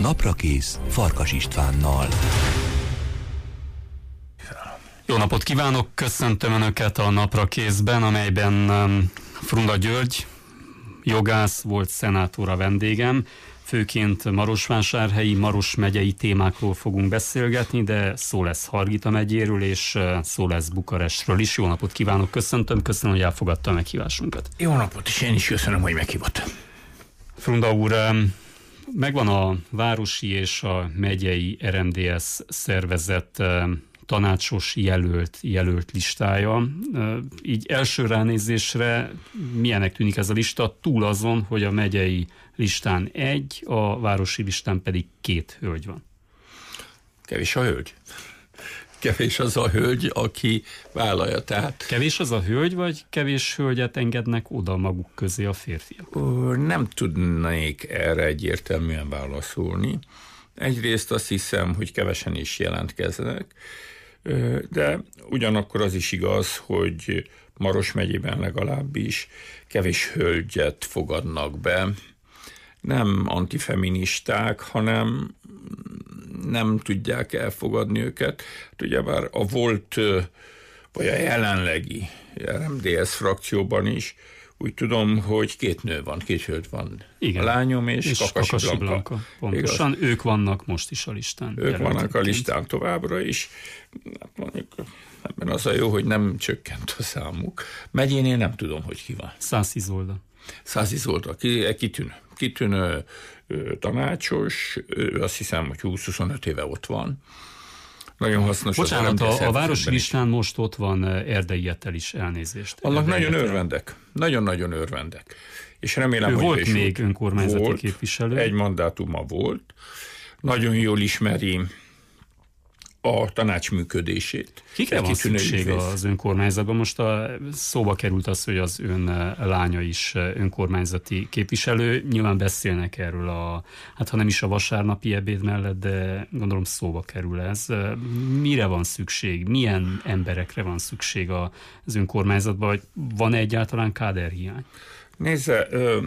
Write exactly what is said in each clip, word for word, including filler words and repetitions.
Naprakész Farkas Istvánnal. Jó napot kívánok, köszöntöm Önöket a Naprakészben, amelyben um, Frunda György, jogász, volt szenátor a vendégem. Főként Marosvásárhelyi, Maros megyei témákról fogunk beszélgetni, de szó lesz Hargita megyéről, és szó lesz Bukarestről is. Jó napot kívánok, köszöntöm, köszönöm, hogy elfogadta a meghívásunkat. Jó napot, és én is köszönöm, hogy meghívott. Frunda úr, megvan a városi és a megyei er em dé es szervezet tanácsos jelölt, jelölt listája. Így első ránézésre milyenek tűnik ez a lista, túl azon, hogy a megyei listán egy, a városi listán pedig két hölgy van. Kevés a hölgy. Kevés az a hölgy, aki vállalja. Tehát... Kevés az a hölgy, vagy kevés hölgyet engednek oda maguk közé a férfiak? Nem tudnék erre egyértelműen válaszolni. Egyrészt azt hiszem, hogy kevesen is jelentkeznek, de ugyanakkor az is igaz, hogy Maros megyében legalábbis kevés hölgyet fogadnak be. Nem antifeministák, hanem nem tudják elfogadni őket. Hát ugyebár a volt, vagy a jelenlegi er em dé es frakcióban is úgy tudom, hogy két nő van, két hölgy van. Igen. A lányom és, és Kakasi, Kakasi Blanka. Blanka. Pontosan, igaz? Ők vannak most is a listán. Ők vannak a listán továbbra is. Hát mondjuk ebben az a jó, hogy nem csökkent a számuk. Megyénél nem tudom, hogy ki van. Szász Izolda. Szász Izolda, kitűnő. Kitűnő tanácsos, ő azt hiszem, hogy húsz-huszonöt éve ott van. Nagyon hasznos. Bocsánat, a, a városi listán most ott van Erdei Etel is, elnézést. Annak nagyon Etel. örvendek. Nagyon-nagyon örvendek. És remélem, ő hogy volt még önkormányzati volt, képviselő. Egy mandátuma volt. Nagyon jól ismeri a tanács működését. Kikre van szükség az önkormányzatban? Most a, szóba került az, hogy az ön lánya is önkormányzati képviselő. Nyilván beszélnek erről, a, hát ha nem is a vasárnapi ebéd mellett, de gondolom szóba kerül ez. Mire van szükség? Milyen emberekre van szükség az önkormányzatban? Vagy van-e egyáltalán káderhiány? Nézze, ö,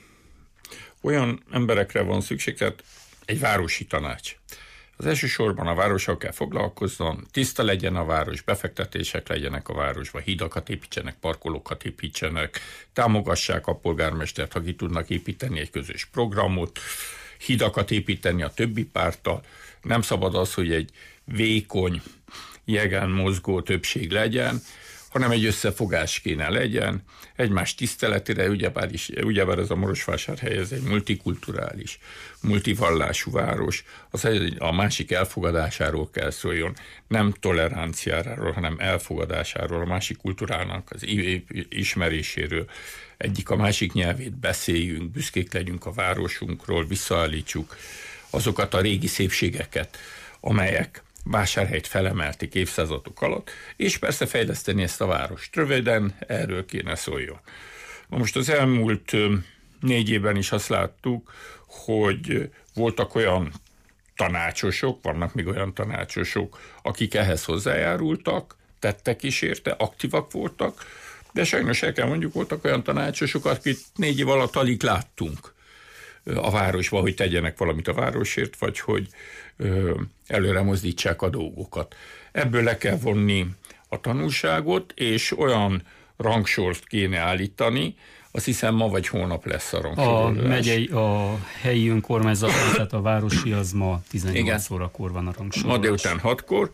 olyan emberekre van szükség, tehát egy városi tanács. Az elsősorban a várossal kell foglalkozzon, tiszta legyen a város, befektetések legyenek a városba, hidakat építsenek, parkolókat építsenek, támogassák a polgármestert, ha ki tudnak építeni egy közös programot, hidakat építeni a többi párttal. Nem szabad az, hogy egy vékony, jegen mozgó többség legyen, hanem egy összefogás kéne legyen, egymás tiszteletére, ugyebár, is, ugyebár ez a Marosvásárhely, ez egy multikulturális, multivallású város, az a másik elfogadásáról kell szóljon, nem toleranciáról, hanem elfogadásáról, a másik kultúrának az ismeréséről, egyik a másik nyelvét beszéljünk, büszkék legyünk a városunkról, visszaállítsuk azokat a régi szépségeket, amelyek Vásárhelyt felemelték évszázadok alatt, és persze fejleszteni ezt a várost. Röviden erről kéne szóljon. Most az elmúlt négy évben is azt láttuk, hogy voltak olyan tanácsosok, vannak még olyan tanácsosok, akik ehhez hozzájárultak, tettek is érte, aktívak voltak, de sajnos el kell mondjuk, voltak olyan tanácsosok, akik négy év alatt alig láttunk a városba, hogy tegyenek valamit a városért, vagy hogy ö, előre mozdítsák a dolgokat. Ebből le kell vonni a tanulságot, és olyan rangsort kéne állítani, azt hiszem ma vagy holnap lesz a rangsorolás. A megyei, a helyi önkormányzat, tehát a városi az ma tizennyolc órakor van a rangsorolás. Ma délután hatkor.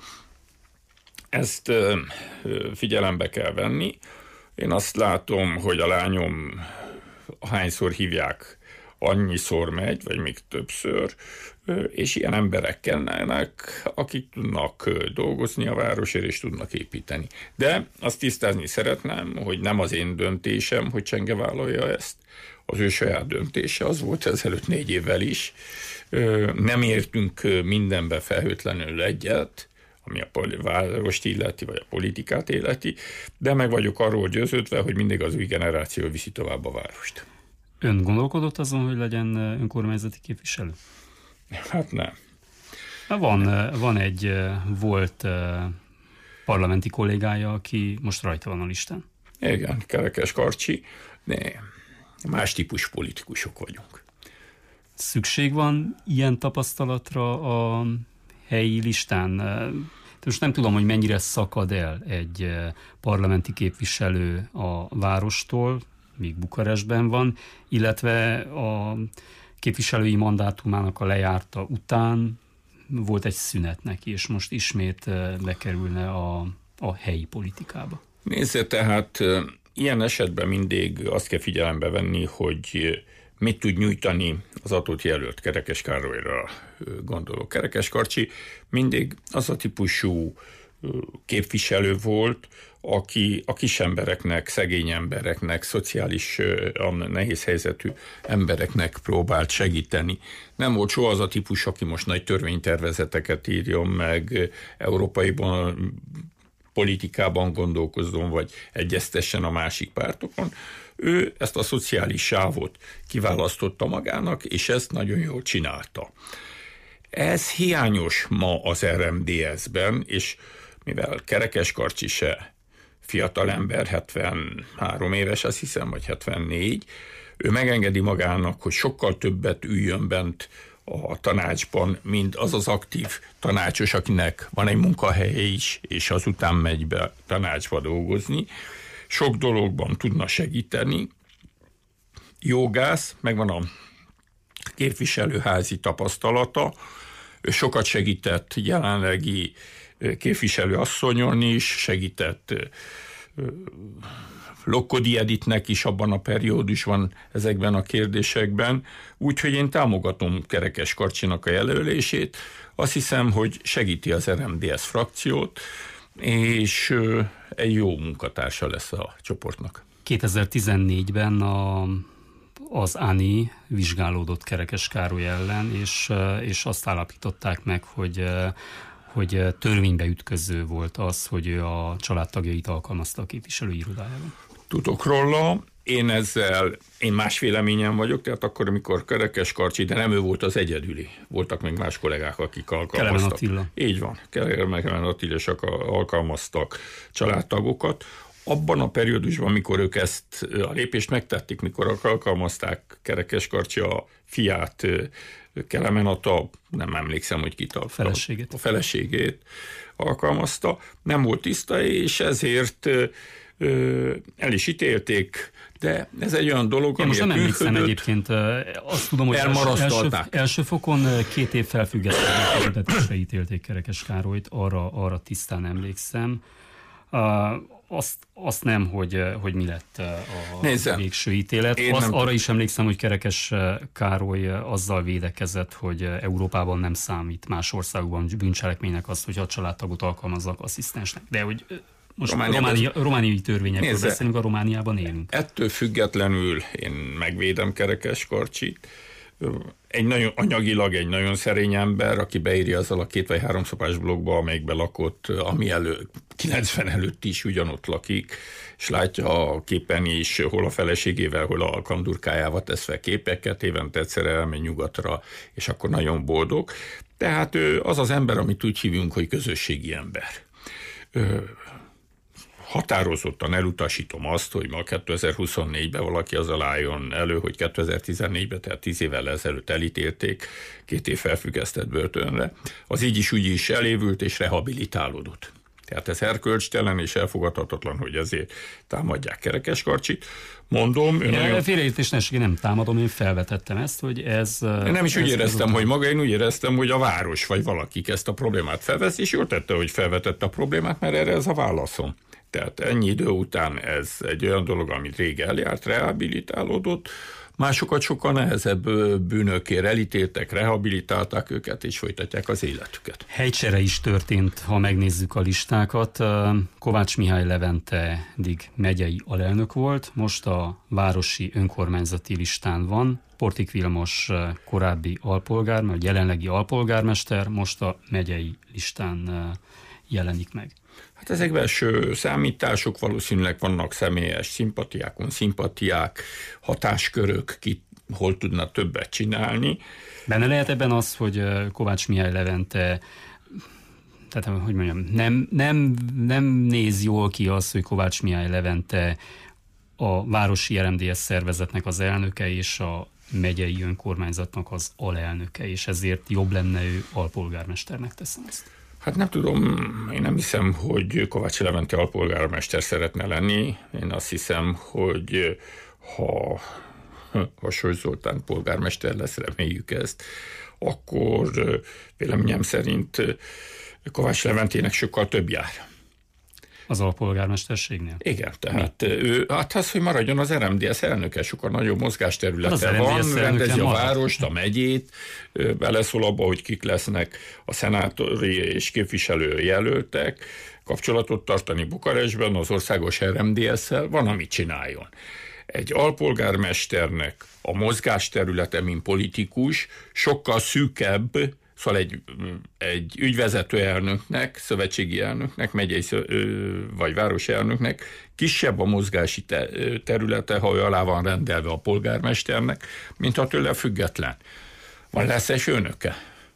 Ezt ö, figyelembe kell venni. Én azt látom, hogy a lányom hányszor hívják, annyiszor megy, vagy még többször, és ilyen emberek kellene, akik tudnak dolgozni a városért, és tudnak építeni. De azt tisztázni szeretném, hogy nem az én döntésem, hogy Csenge vállalja ezt, az ő saját döntése, az volt ezelőtt négy évvel is. Nem értünk mindenbe felhőtlenül egyet, ami a várost illeti, vagy a politikát illeti, de meg vagyok arról győződve, hogy mindig az új generáció viszi tovább a várost. Ön gondolkodott azon, hogy legyen önkormányzati képviselő? Hát nem. Van, van egy volt parlamenti kollégája, aki most rajta van a listán. Igen, Kerekes Karcsi. Ne, más típus politikusok vagyunk. szükség van ilyen tapasztalatra a helyi listán? Most nem tudom, hogy mennyire szakad el egy parlamenti képviselő a várostól, míg Bukarestben van, illetve a képviselői mandátumának a lejárta után volt egy szünet neki, és most ismét bekerülne a, a helyi politikába. Nézze, tehát ilyen esetben mindig azt kell figyelembe venni, hogy mit tud nyújtani az adott jelölt. Kerekes Károlyra gondolok. Kerekes Karcsi mindig az a típusú képviselő volt, aki a kis embereknek, szegény embereknek, szociális nehéz helyzetű embereknek próbált segíteni. Nem volt soha az a típus, aki most nagy törvénytervezeteket írjon meg, európai politikában gondolkozzon, vagy egyeztessen a másik pártokon. Ő ezt a szociális sávot kiválasztotta magának, és ezt nagyon jól csinálta. Ez hiányos ma az er em dé es-ben, és mivel Kerekes Karcsi se fiatalember, hetvenhárom éves, azt hiszem, vagy hetvennégy, ő megengedi magának, hogy sokkal többet üljön bent a tanácsban, mint az az aktív tanácsos, akinek van egy munkahelye is, és azután megy be tanácsba dolgozni. Sok dologban tudna segíteni. Jogász, megvan a képviselőházi tapasztalata, ő sokat segített jelenlegi képviselőasszonyon is, segített Lokkodi Editnek is abban a periódusban ezekben a kérdésekben, úgyhogy én támogatom Kerekes Karcsinak a jelölését. Azt hiszem, hogy segíti az er em dé es frakciót, és egy jó munkatársa lesz a csoportnak. kétezer-tizennégyben a, az á en i vizsgálódott Kerekes Károly ellen, és, és azt állapították meg, hogy hogy törvénybe ütköző volt az, hogy ő a családtagjait alkalmazta a képviselői irodájában. Tudok róla, én ezzel, én más véleményen vagyok, tehát akkor, amikor Kerekes Karcsi, de nem ő volt az egyedüli, voltak még más kollégák, akik alkalmaztak. Kelemen Attila. Így van, Kelemen Attilasak alkalmaztak családtagokat. Abban a periódusban, mikor ők ezt a lépést megtették, mikor alkalmazták Kerekes Karcsi a fiát, Kelemen Attila, nem emlékszem, hogy kit alkalmazta. Feleségét. A feleségét alkalmazta, nem volt tiszta, és ezért ö, el is ítélték, de ez egy olyan dolog, én most nem emlékszem működött. Egyébként, azt tudom, hogy első, első fokon két év felfüggesztésre ítélték Kerekes Károlyt, arra, arra tisztán emlékszem. Uh, azt, azt nem, hogy, hogy mi lett a Nézze, végső ítélet. Azt, arra is emlékszem, hogy Kerekes Károly azzal védekezett, hogy Európában nem számít más országokban bűncselekménynek az, hogy a családtagot alkalmazzak asszisztensnek. De hogy most Románia, románia, romániai törvényekről Nézze, beszélünk, a Romániában élünk. Ettől függetlenül én megvédem Kerekes Karcsit. Egy nagyon anyagilag egy nagyon szerény ember, aki beírja azzal a két vagy három szobás blokkba, amelyikben lakott, ami elő, kilencven előtt is ugyanott lakik, és látja a képen is, hol a feleségével, hol a alkalmdurkájával tesz fel képeket, évente egyszer elmegy nyugatra, és akkor nagyon boldog. Tehát az az ember, amit úgy hívunk, hogy közösségi ember. Határozottan elutasítom azt, hogy ma kétezer-huszonnégyben valaki azzal álljon elő, hogy kétezer-tizennégyben, tehát tíz évvel ezelőtt elítélték két év felfüggesztett börtönre. Az így is úgy is elévült és rehabilitálódott. Tehát ez erkölcstelen és elfogadhatatlan, hogy ezért támadják Kerekes Karcsit. Mondom... Én nagyon... Félreértés nem támadom, én felvetettem ezt, hogy ez... Én nem is ez, úgy éreztem, hogy maga, én úgy éreztem, hogy a város vagy valakik ezt a problémát felvesz, és jól tette, hogy felvetette a problémát, mert erre ez a válaszom. Tehát ennyi idő után ez egy olyan dolog, amit rég eljárt, rehabilitálódott, másokat sokkal nehezebb bűnökért elítéltek, rehabilitálták őket, és folytatják az életüket. Helycsere is történt, ha megnézzük a listákat. Kovács Mihály Levente eddig megyei alelnök volt, most a városi önkormányzati listán van. Portik Vilmos korábbi alpolgár, vagy jelenlegi alpolgármester, most a megyei listán jelenik meg. Hát ezek belső számítások, valószínűleg vannak személyes szimpatiákon, szimpatiák, hatáskörök, ki hol tudna többet csinálni. Benne lehet ebben az, hogy Kovács Mihály Levente, tehát hogy mondjam, nem, nem, nem néz jól ki az, hogy Kovács Mihály Levente a városi er em dé es szervezetnek az elnöke, és a megyei önkormányzatnak az alelnöke, és ezért jobb lenne ő alpolgármesternek, teszem ezt. Hát nem tudom, én nem hiszem, hogy Kovács Levente alpolgármester szeretne lenni. Én azt hiszem, hogy ha Vassos Zoltán polgármester lesz, reméljük ezt, akkor véleményem szerint Kovács Leventének sokkal több jár. Az alpolgármesterségnél? Igen, tehát ő, hát az, hogy maradjon az er em dé es elnöke, sokkal nagyobb mozgásterülete hát van, rendezi a várost, a megyét, beleszól abba, hogy kik lesznek a szenátori és képviselő jelöltek, kapcsolatot tartani Bukarestben az országos er em dé es-szel, van, amit csináljon. Egy alpolgármesternek a mozgásterülete, mint politikus, sokkal szűkebb, szóval egy, egy ügyvezető elnöknek, szövetségi elnöknek, megyei vagy városi elnöknek kisebb a mozgási területe, ha ő alá van rendelve a polgármesternek, mint ha tőle független. Van lesz egy főnöke?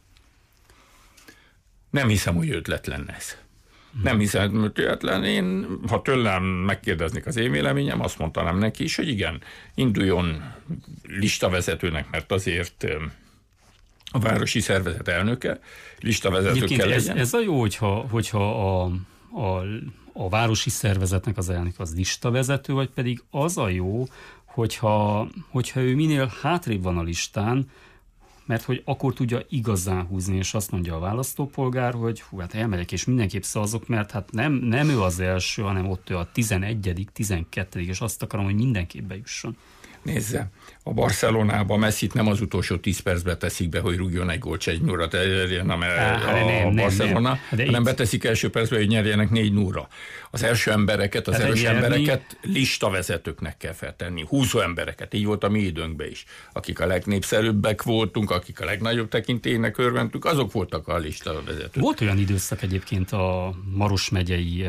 Nem hiszem, hogy ötletlen ez. Nem hiszem, hogy ötletlen. Én, ha tőlem megkérdeznék az én véleményem, azt mondanám neki is, hogy igen, induljon listavezetőnek, mert azért a városi szervezet elnöke, listavezető kell legyen. Ez, ez a jó, hogyha, hogyha a, a, a városi szervezetnek az elnök az listavezető, vagy pedig az a jó, hogyha, hogyha ő minél hátrébb van a listán, mert hogy akkor tudja igazán húzni, és azt mondja a választópolgár, hogy hú, hát elmegyek, és mindenképp szavazok, mert hát nem, nem ő az első, hanem ott ő a tizenegyedik, tizenkettedik, és azt akarom, hogy mindenképp bejusson. Nézze, a Barcelonában Messit nem az utolsó tíz percben teszik be, hogy rúgjon egy gólt, egy nurat elérjen, a, a, a Barcelona, nem, hanem beteszik első percben, hogy nyerjenek négy nulla. Az első embereket, az hát erős embereket listavezetőknek kell feltenni, húzó embereket, így volt a mi időnkben is. Akik a legnépszerűbbek voltunk, akik a legnagyobb tekintélynek örventünk, azok voltak a listavezetők. Volt olyan időszak egyébként a Maros megyei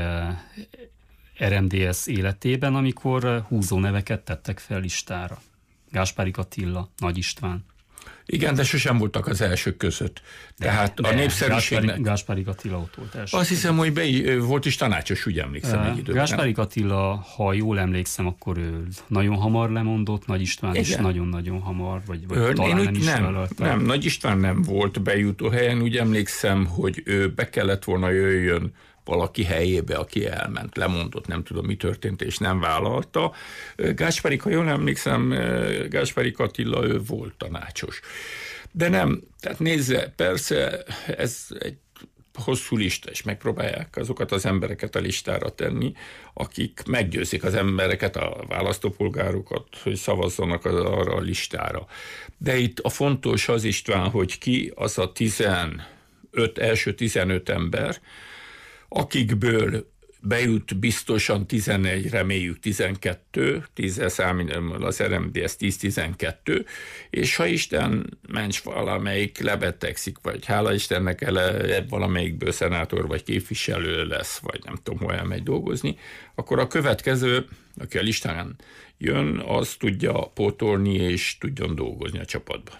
er em dé es életében, amikor húzó neveket tettek fel listára. Gáspárik Attila, Nagy István. Igen, de sosem voltak az elsők között. Tehát de, a népszerűségnek... Gáspárik Attila ott volt első. Azt hiszem, hogy be, volt is tanácsos, úgy emlékszem egy időben. Gáspárik Attila, ha jól emlékszem, akkor ő nagyon hamar lemondott, Nagy István igen. is nagyon-nagyon hamar, vagy, vagy Ön, talán én nem is nem, nem, Nagy István nem volt bejutó helyen, úgy emlékszem, hogy ő be kellett volna jöjjön valaki helyébe, aki elment, lemondott, nem tudom, mi történt, és nem vállalta. Gáspárik, ha jól emlékszem, Gáspárik Attila, ő volt tanácsos. De nem, tehát nézze, persze ez egy hosszú lista, és megpróbálják azokat az embereket a listára tenni, akik meggyőzik az embereket, a választópolgárokat, hogy szavazzanak arra a listára. De itt a fontos az, István, hogy ki az a tizenöt, első tizenöt ember, akikből bejut biztosan tizenegy, reméljük tizenkettő, tízzel számítom az er em dé es tíz-tizenkettő, és ha Isten ments valamelyik lebetegszik, vagy hála Istennek ele, valamelyikből szenátor vagy képviselő lesz, vagy nem tudom, hol elmegy dolgozni, akkor a következő, aki a listán jön, az tudja pótolni, és tudjon dolgozni a csapatban.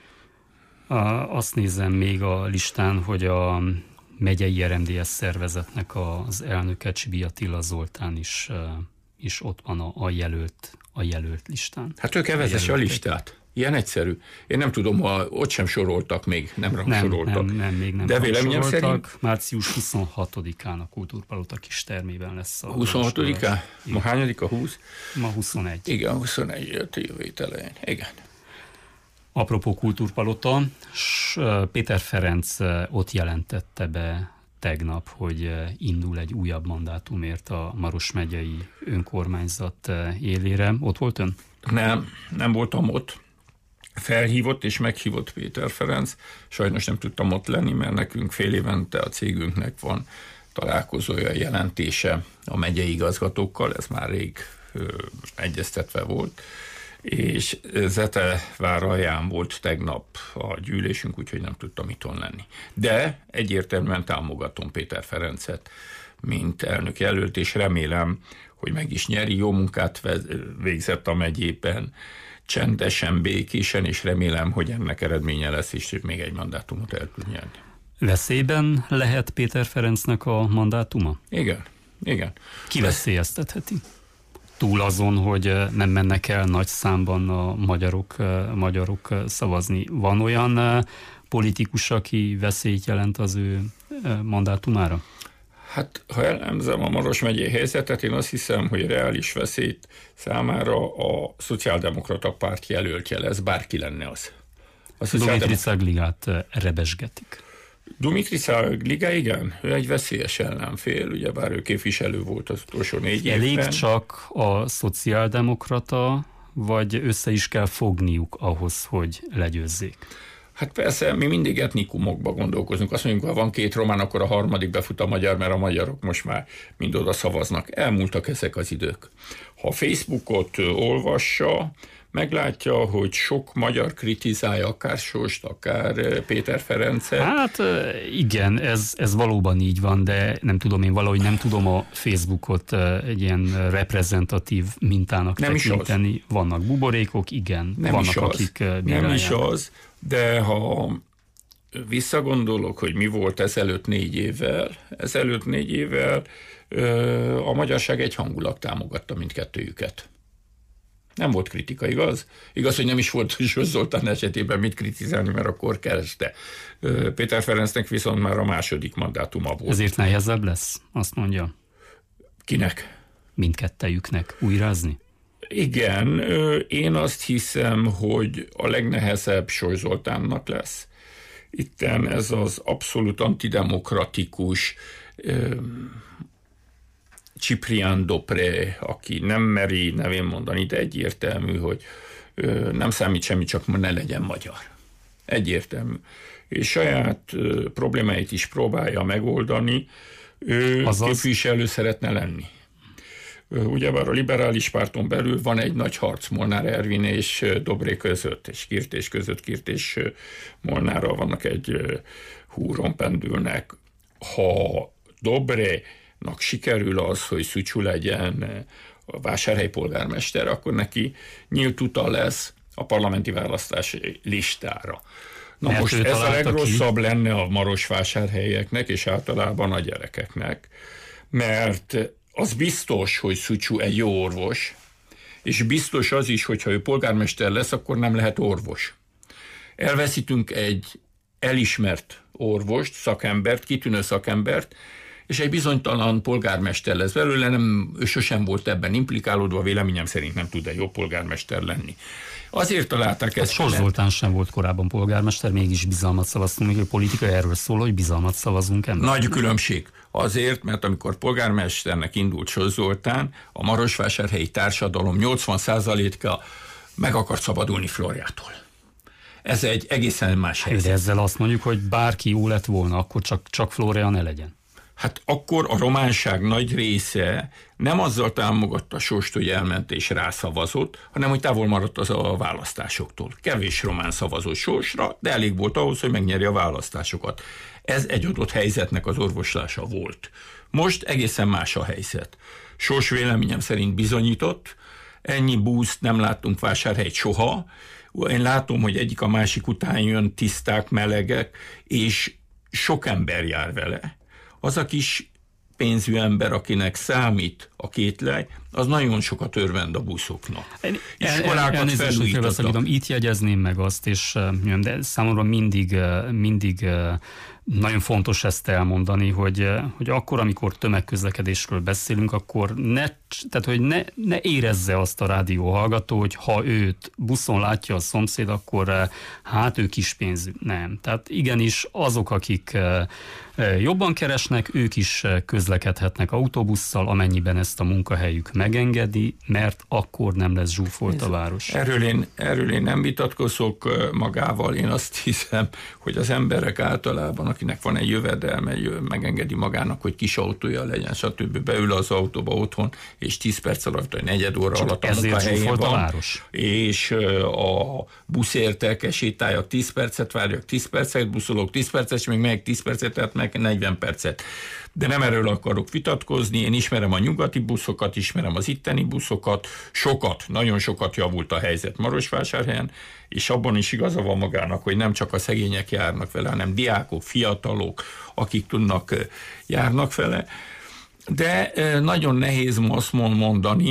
Azt nézem még a listán, hogy a megyei er em dé es szervezetnek az elnöke Csibi Attila Zoltán is, is ott van a, a, jelölt, a jelölt listán. Hát ő kell vezesse a listát. Ilyen egyszerű. Én nem tudom, ha ott sem soroltak még, nem rangsoroltak. Nem, nem, nem, még nem de véleményem szerint... Március huszonhatodikán a Kultúrpalota kis termében lesz a... huszonhatodikán? Ma hányadik a húsz? Ma huszonegy. Igen, huszonegy jött jövő hét elején. Igen. Apropó Kultúrpalota, Péter Ferenc ott jelentette be tegnap, hogy indul egy újabb mandátumért a Maros megyei önkormányzat élére. Ott volt ön? Nem, nem voltam ott. Felhívott és meghívott Péter Ferenc. Sajnos nem tudtam ott lenni, mert nekünk fél évente a cégünknek van találkozója, jelentése a megyei igazgatókkal, ez már rég ö, egyeztetve volt. És Zetevár alján volt tegnap a gyűlésünk, úgyhogy nem tudtam itthon lenni. De egyértelműen támogatom Péter Ferencet, mint elnök jelölt, és remélem, hogy meg is nyeri, jó munkát végzett a megyében, csendesen, békésen, és remélem, hogy ennek eredménye lesz, és még egy mandátumot el tud nyerni. Veszélyben lehet Péter Ferencnek a mandátuma? Igen, igen. Ki veszélyeztetheti? túl azon, hogy nem mennek el nagy számban a magyarok, magyarok szavazni. Van olyan politikus, aki veszélyt jelent az ő mandátumára? Hát, ha elemzem a Maros megyei helyzetet, én azt hiszem, hogy reális veszélyt számára a Szociáldemokrata Párt jelöltje lesz, bárki lenne az. Dumitri Szagligát rebesgetik. Dumitri Szagligá, igen, ő egy veszélyes ellenfél, ugyebár ő képviselő volt az utolsó négy Elég évben. Elég csak a szociáldemokrata, vagy össze is kell fogniuk ahhoz, hogy legyőzzék? Hát persze, mi mindig etnikumokba gondolkozunk. Azt mondjuk, ha van két román, akkor a harmadik befut a magyar, mert a magyarok most már mind oda szavaznak. Elmúltak ezek az idők. Ha Facebookot olvassa, meglátja, hogy sok magyar kritizálja akár Sóst, akár Péter Ferencet. Hát igen, ez, ez valóban így van, de nem tudom, én valahogy nem tudom a Facebookot egy ilyen reprezentatív mintának nem tekinteni. Vannak buborékok, igen, nem vannak is az. akik bírálják. Nem is az, de ha visszagondolok, hogy mi volt ezelőtt négy évvel, ezelőtt négy évvel a magyarság egyhangulag támogatta mindkettőjüket. Nem volt kritika, igaz? Igaz, hogy nem is volt Sós Zoltán esetében mit kritizálni, mert akkor kereste. Péter Ferencnek viszont már a második mandátuma volt. Ezért nehezebb lesz, azt mondja. Kinek? Mindkettejüknek újrázni? Igen, én azt hiszem, hogy a legnehezebb Sós Zoltánnak lesz. Itten ez az abszolút antidemokratikus Ciprián Dopré, aki nem meri nevén mondani, de egyértelmű, hogy nem számít semmi, csak ne legyen magyar. Egyértelmű. És saját problémáit is próbálja megoldani. Ő Azaz... képviselő szeretne lenni. Ugyebár a liberális párton belül van egy nagy harc Molnár Ervin és Dobré között, és Kirtés között, Kirtés Molnárral vannak egy húron pendülnek. Ha Dobrénak sikerül az, hogy Szücsú legyen a Vásárhely polgármester, akkor neki nyílt uta lesz a parlamenti választási listára. Na mert most ez a legrosszabb ki? lenne a Marosvásárhelyeknek, és általában a gyerekeknek, mert az biztos, hogy Szücsú egy jó orvos, és biztos az is, hogyha ő polgármester lesz, akkor nem lehet orvos. Elveszítünk egy elismert orvost, szakembert, kitűnő szakembert, és egy bizonytalan polgármester lesz belőle, nem, ő sosem volt ebben implikálódva, véleményem szerint nem tud egy jó polgármester lenni. Azért találták ezt. Sós Zoltán sem volt korábban polgármester, mégis bizalmat szavaztunk, még a politika erről szól, hogy bizalmat szavazunk ember. Nagy különbség. Azért, mert amikor polgármesternek indult Sós Zoltán, a marosvásárhelyi társadalom nyolcvan százaléka meg akart szabadulni Flóriától. Ez egy egészen más helyzet. De ezzel azt mondjuk, hogy bárki jó lett volna, akkor csak, csak Flória ne legyen. Hát akkor a románság nagy része nem azzal támogatta Sóst, hogy elment és rászavazott, hanem hogy távol maradt az a választásoktól. Kevés román szavazott Sósra, de elég volt ahhoz, hogy megnyerje a választásokat. Ez egy adott helyzetnek az orvoslása volt. Most egészen más a helyzet. Sós véleményem szerint bizonyított, ennyi boost nem láttunk Vásárhelyt soha. Én látom, hogy egyik a másik után jön, tiszták, melegek, és sok ember jár vele. Az a kis pénzű ember, akinek számít a kétlej, az nagyon sokat örvend a buszoknak. Iskolákat felújítottak. Itt jegyezném meg azt, és de számomra mindig, mindig nagyon fontos ezt elmondani, hogy, hogy akkor, amikor tömegközlekedésről beszélünk, akkor ne, tehát, hogy ne, ne érezze azt a rádióhallgató, hogy ha őt buszon látja a szomszéd, akkor hát ő kispénzű. Nem. Tehát igenis azok, akik jobban keresnek, ők is közlekedhetnek autóbusszal, amennyiben ezt a munkahelyük megengedi, mert akkor nem lesz zsúfolt a város. Erről én, erről én nem vitatkozok magával, én azt hiszem, hogy az emberek általában, akinek van egy jövedelme, megengedi magának, hogy kis autója legyen, stb. Beül az autóba otthon, és tíz perc alatt, vagy negyed óra csak alatt a munkahelyén van, a város. És a buszért elkesétáljak, tíz percet várjak, tíz percet buszolok, tíz percet, és még meg tíz percet, tehát meg negyven percet. De nem erről akarok vitatkozni, én ismerem a nyugati buszokat, ismerem az itteni buszokat, sokat, nagyon sokat javult a helyzet Marosvásárhelyen, és abban is igaza van magának, hogy nem csak a szegények járnak vele, hanem diákok, fiatalok, akik tudnak, járnak vele. De nagyon nehéz azt mondani,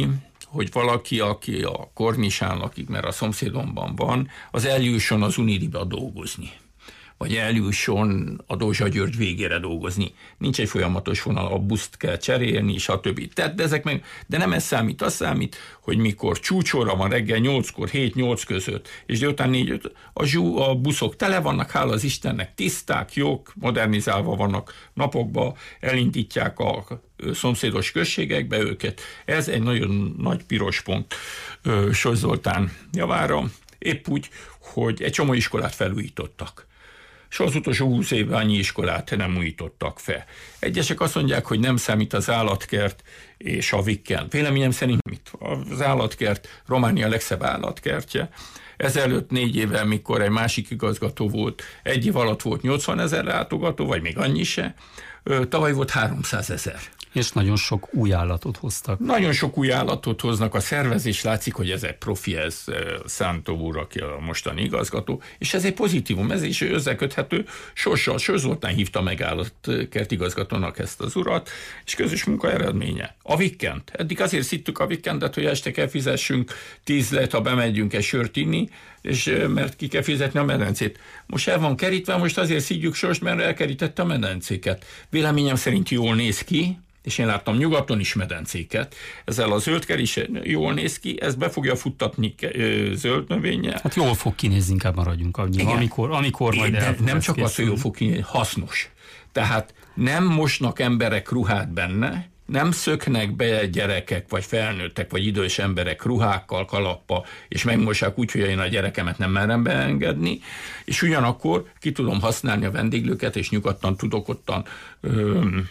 hogy valaki, aki a kornisán lakik, mert a szomszédomban van, az eljusson az Uniriba dolgozni, vagy eljusson a Dózsa György végére dolgozni. Nincs egy folyamatos vonal, a buszt kell cserélni, stb. Tehát, de, ezek meg, de nem ez számít, az számít, hogy mikor csúcsóra van reggel nyolckor, hét-nyolc között, és délután négy-öt, a, zsú, a buszok tele vannak, hála az Istennek, tiszták, jók, modernizálva vannak napokba, elindítják a szomszédos községekbe őket. Ez egy nagyon nagy piros pont Sós Zoltán javára, épp úgy, hogy egy csomó iskolát felújítottak. És az utolsó húsz évben annyi iskolát nem újítottak fel. Egyesek azt mondják, hogy nem számít az állatkert és a weekend. Véleményem szerint mit? Az állatkert Románia legszebb állatkertje. Ezelőtt négy évvel, mikor egy másik igazgató volt, egy év alatt volt nyolcvanezer látogató, vagy még annyi se. Tavaly volt háromszázezer. És nagyon sok új állatot hoztak. Nagyon sok új állatot hoznak, a szervezés látszik, hogy ez egy profi, ez Szántó úr, aki a mostani igazgató, és ez egy pozitívum, ez is összeköthető. Sorssal, Sós Zoltán hívta meg állatkert igazgatónak ezt az urat, és közös munka eredménye. A weekend. Eddig azért szittük a weekendet, hogy este kell fizessünk tíz lett, ha bemegyünk egy sört inni, és mert ki kell fizetni a medencét. Most el van kerítve, most azért szidjuk Sost, mert elkerítette a medencéket. Véleményem szerint jól néz ki, és én láttam nyugaton is medencéket, ezzel a zöldker is jól néz ki, ezt be fogja futtatni zöld növénye. Hát jól fog kinézni, inkább maradjunk annyival, amikor, amikor majd el Nem csak az, hogy jól fog kinézni, hasznos. Tehát nem mosnak emberek ruhát benne, nem szöknek be gyerekek, vagy felnőttek, vagy idős emberek ruhákkal, kalappa, és megmossák úgy, hogy én a gyerekemet nem merem beengedni, és ugyanakkor ki tudom használni a vendéglőket, és nyugodtan tudok ottan öm,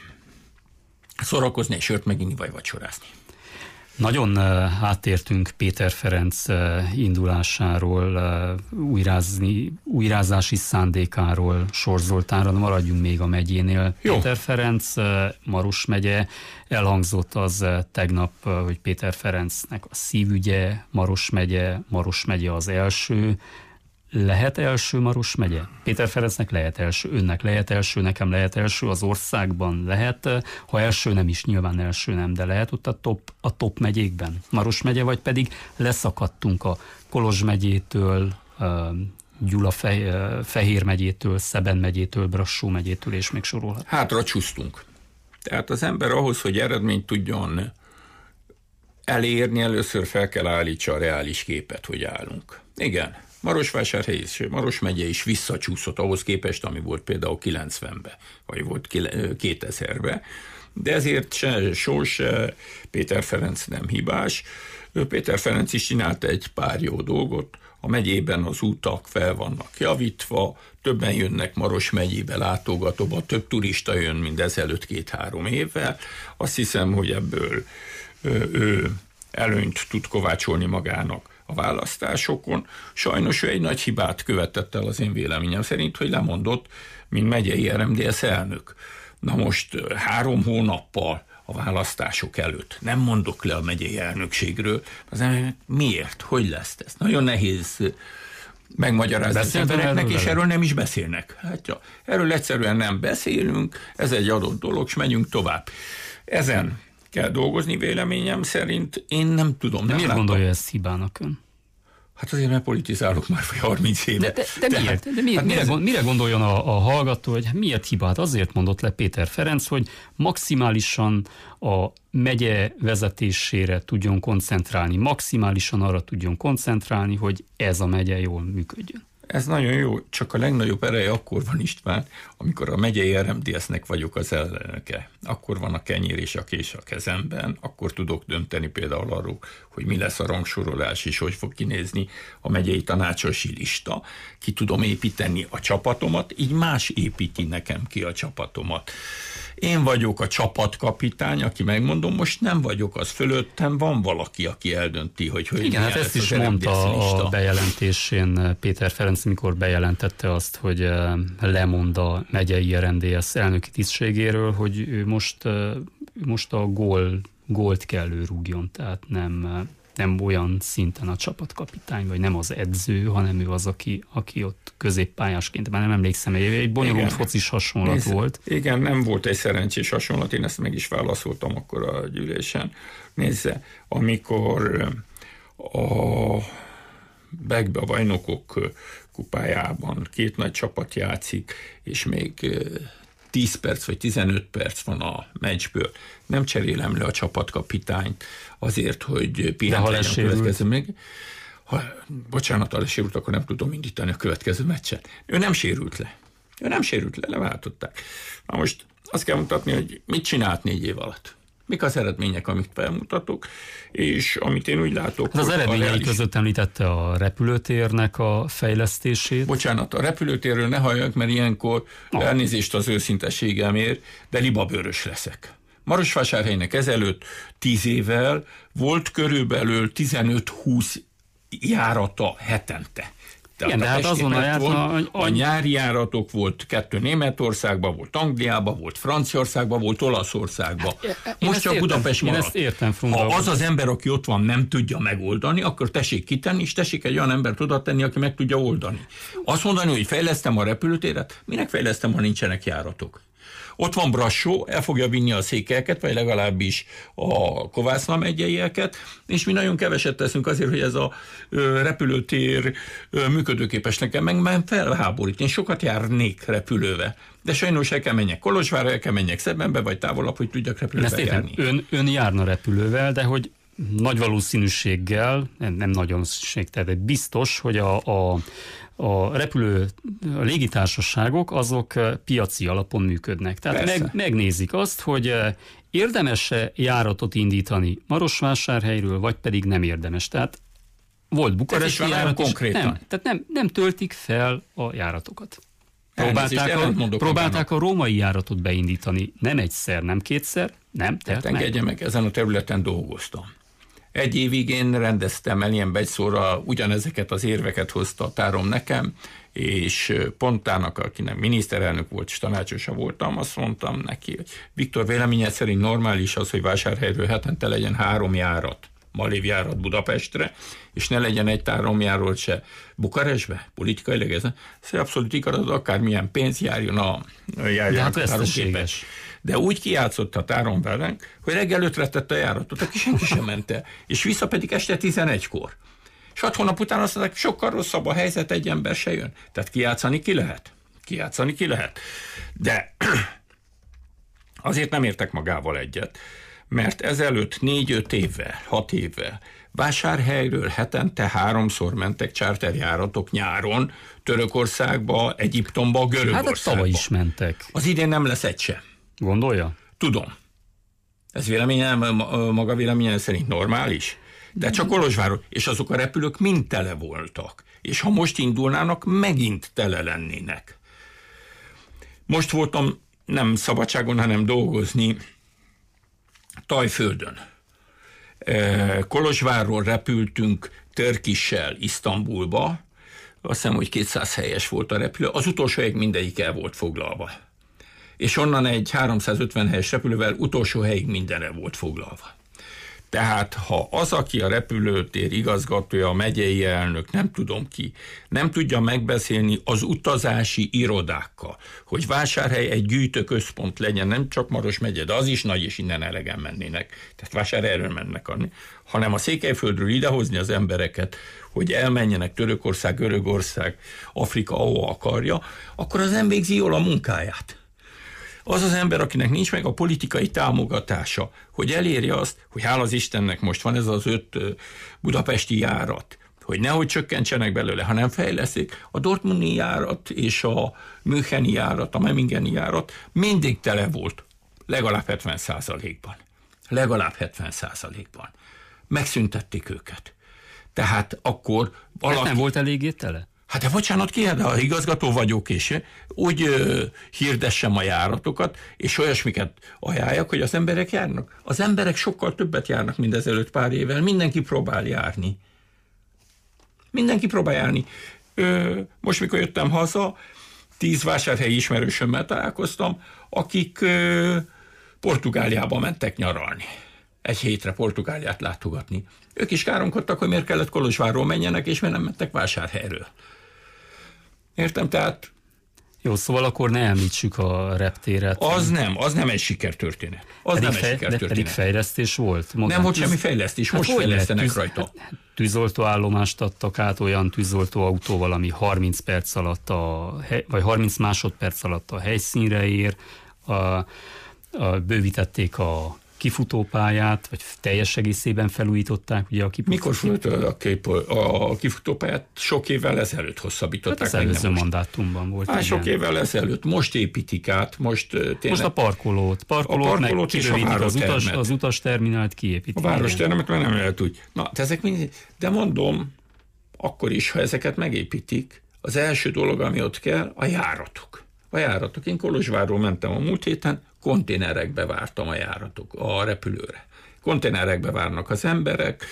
szórakozni, és sört meginni, vagy vacsorázni. Nagyon áttértünk Péter Ferenc indulásáról, újrázni, újrázási szándékáról, Sós Zoltánra, maradjunk még a megyénél. Jó. Péter Ferenc, Maros megye, elhangzott az tegnap, hogy Péter Ferencnek a szívügye, Maros megye, Maros megye az első. Lehet első Maros megye? Péter Ferencnek lehet első, önnek lehet első, nekem lehet első, az országban lehet, ha első nem is, nyilván első nem, de lehet ott a top, a top megyékben Maros megye, vagy pedig leszakadtunk a Kolozs megyétől, Gyula Fehér megyétől, Szeben megyétől, Brassó megyétől, és még sorolhat. Hátra csúsztunk. Tehát az ember ahhoz, hogy eredményt tudjon elérni, először fel kell állítsa a reális képet, hogy állunk. Igen. Marosvásárhely és Maros megye is visszacsúszott ahhoz képest, ami volt például kilencvenben, vagy volt kétezerben, de ezért se Sós, se Péter Ferenc nem hibás. Péter Ferenc is csinált egy pár jó dolgot, a megyében az utak fel vannak javítva, többen jönnek Maros megyébe látogatóba, több turista jön, mint ezelőtt két-három évvel. Azt hiszem, hogy ebből ő előnyt tud kovácsolni magának a választásokon. Sajnos ő egy nagy hibát követett el az én véleményem szerint, hogy lemondott, mint megyei er em dé es elnök. Na most három hónappal a választások előtt nem mondok le a megyei elnökségről, az ember, miért? Hogy lesz ez? Nagyon nehéz megmagyarázni az embereknek, és erről nem is beszélnek. Hát, ja, erről egyszerűen nem beszélünk, ez egy adott dolog, és megyünk tovább. Ezen kell dolgozni véleményem szerint, én nem tudom. De nem miért láttam. gondolja ezt hibának ön? Hát azért, mert politizálok már vagy harminc éve. De, de, de Tehát, miért? De miért? Hát mire, ez... mire gondoljon a, a hallgató, hogy miért hibát? Azért mondott le Péter Ferenc, hogy maximálisan a megye vezetésére tudjon koncentrálni, maximálisan arra tudjon koncentrálni, hogy ez a megye jól működjön. Ez nagyon jó, csak a legnagyobb ereje akkor van, István, amikor a megyei er em dé es-nek vagyok az elnöke. Akkor van a kenyér és a kés a kezemben, akkor tudok dönteni például arról, hogy mi lesz a rangsorolás és hogy fog kinézni a megyei tanácsosi lista. Ki tudom építeni a csapatomat, így más építi nekem ki a csapatomat. Én vagyok a csapatkapitány, aki megmondom, most nem vagyok, az fölöttem van valaki, aki eldönti, hogy hogy igen, hát ezt is mondta a bejelentésén Péter Ferenc, mikor bejelentette azt, hogy lemond a megyei er em dé es elnöki tisztségéről, hogy ő most, most a gól, gólt kell ő rúgjon, tehát nem, nem olyan szinten a csapatkapitány, vagy nem az edző, hanem ő az, aki, aki ott középpályásként, már nem emlékszem, egy bonyolult focis hasonlat Nézze, volt. Igen, nem volt egy szerencsés hasonlat, én ezt meg is válaszoltam akkor a gyűlésen. Nézze, amikor a Begbe a bajnokok kupájában két nagy csapat játszik, és még tíz perc vagy tizenöt perc van a meccsből, nem cserélem le a csapatkapitányt azért, hogy pihent legyen a következő meg. Ha, bocsánat, ha lesérült, akkor nem tudom indítani a következő meccset. Ő nem sérült le. Ő nem sérült le, leváltották. Na most azt kell mutatni, hogy mit csinált négy év alatt. Mik az eredmények, amit felmutatok, és amit én úgy látok... Az eredményei reális... között említette a repülőtérnek a fejlesztését. Bocsánat, a repülőtérről ne halljak, mert ilyenkor no. elnézést az őszintességemért, de libabőrös leszek. Marosvásárhelynek ezelőtt tíz évvel volt körülbelül tizenöt-húsz járata hetente. Igen, de hát azon a, volt, a, a nyári járatok volt, kettő Németországban, volt Angliában, volt Franciaországban, volt Olaszországban. Hát, most csak Budapest maradt. Én ezt értem, ha az az ember, aki ott van, nem tudja megoldani, akkor tessék kitenni, és tessék egy olyan embert oda tenni, aki meg tudja oldani. Azt mondani, hogy fejlesztem a repülőtéret, minek fejlesztem, ha nincsenek járatok? Ott van Brassó, el fogja vinni a székelyeket, vagy legalábbis a Kovászna megyeieket, és mi nagyon keveset teszünk azért, hogy ez a repülőtér működőképes nekem, meg már felháborít. Én sokat járnék repülővel, de sajnos el kell menjek Kolozsvárra, el kell menjek Szebenbe, vagy távolabb, hogy tudjak repülővel járni. Ön, ön járna repülővel, de hogy nagy valószínűséggel, nem, nem nagy valószínűség, tehát biztos, hogy a, a A repülő, a légitársaságok azok piaci alapon működnek. Tehát meg, megnézik azt, hogy érdemes-e járatot indítani Marosvásárhelyről, vagy pedig nem érdemes. Tehát volt bukaresti járat, konkrétan. Nem, tehát nem, nem töltik fel a járatokat. Próbálták, a, próbálták a római járatot beindítani. Nem egyszer, nem kétszer, nem, tehát meg. Engedje meg, ezen a területen dolgoztam. Egy évig én rendeztem el ilyen begyszóra, ugyanezeket az érveket hozta a tárom nekem, és Pontának, akinek miniszterelnök volt, és tanácsosa voltam, azt mondtam neki, hogy Viktor, véleményed szerint normális az, hogy Vásárhelyről hetente legyen három járat, Malév járat Budapestre, és ne legyen egy táromjáról se Bukarestbe, politikailag ez. Szóval abszolút igaz, akármilyen pénz járjon a, járjon hát a táromképes. De úgy kijátszott a táron velünk, hogy reggel ötre tette a járatot, aki senki sem ment el, és vissza pedig este tizenegykor. És hat hónap után azt mondták, sokkal rosszabb a helyzet, egy ember se jön. Tehát kijátszani ki lehet. Kijátszani ki lehet. De azért nem értek magával egyet, mert ezelőtt négy-öt évvel, hat évvel Vásárhelyről hetente háromszor mentek charterjáratok nyáron Törökországba, Egyiptomba, Görögországba. Hát tavaly is mentek. Az idén nem lesz egy sem. Gondolja? Tudom. Ez véleményem, maga véleményem szerint normális. De csak Kolozsváron, és azok a repülők mind tele voltak. És ha most indulnának, megint tele lennének. Most voltam nem szabadságon, hanem dolgozni Tajföldön. Kolozsvárról repültünk Törkissel Isztambulba. Azt hiszem, hogy kétszáz helyes volt a repülő. Az utolsó helyig mindegyik el volt foglalva. És onnan egy háromszázötven helyes repülővel utolsó helyig mindenre volt foglalva. Tehát ha az, aki a repülőtér igazgatója, a megyei elnök, nem tudom ki, nem tudja megbeszélni az utazási irodákkal, hogy Vásárhely egy gyűjtőközpont legyen, nem csak Maros megye, de az is nagy, és innen elegen mennének. Tehát Vásárhelyről mennek adni, hanem a Székelyföldről idehozni az embereket, hogy elmenjenek Törökország, Görögország, Afrika, ahol akarja, akkor az nem végzi jól a munkáját. Az az ember, akinek nincs meg a politikai támogatása, hogy elérje azt, hogy hála az Istennek most van ez az öt budapesti járat, hogy nehogy csökkentsenek belőle, hanem fejleszik. A dortmundi járat és a müncheni járat, a memmingeni járat mindig tele volt, legalább hetven százalékban. Legalább hetven százalékban. Megszüntették őket. Tehát akkor valaki... nem volt eléggé tele? Hát de bocsánat, ki, de igazgató vagyok, és úgy ö, hirdessem a járatokat, és olyasmiket ajánljak, hogy az emberek járnak. Az emberek sokkal többet járnak, mint ezelőtt pár évvel. Mindenki próbál járni. Mindenki próbál járni. Ö, most, mikor jöttem haza, tíz vásárhelyi ismerősömmel találkoztam, akik ö, Portugáliába mentek nyaralni. egy hétre Portugáliát látogatni. Ők is káromkodtak, hogy miért kellett Kolozsvárról menjenek, és miért nem mentek Vásárhelyről. Értem, tehát... Jó, szóval akkor ne említsük a reptéret. Az nem, az nem egy sikertörténet. Az pedig nem fej, egy sikertörténet. pedig fejlesztés volt. Magán nem volt tűz... semmi fejlesztés, most hát fejlesztenek tűz... rajta. Tűzoltóállomást adtak át olyan tűzoltóautóval, ami harminc perc alatt, a hely... vagy harminc másodperc alatt a helyszínre ér, a... A... bővítették a kifutópályát, vagy teljes egészében felújították. Ugye a kiput... Mikor fölött a, kép, a kifutópályát? Sok évvel ezelőtt hosszabbították. Hát az előző mandátumban volt. Hát sok évvel ezelőtt. Most építik át. Most, tényleg... most a parkolót. Parkolót, a parkolót meg kirövítik az, utas, az utasterminált, kiépítik. A várostermet meg nem lehet úgy. Na, de ezek mind... De mondom, akkor is, ha ezeket megépítik, az első dolog, ami ott kell, a járatok. A járatok. Én Kolozsvárról mentem a múlt héten, konténerekbe vártam a járatok, a repülőre. Konténerekbe várnak az emberek,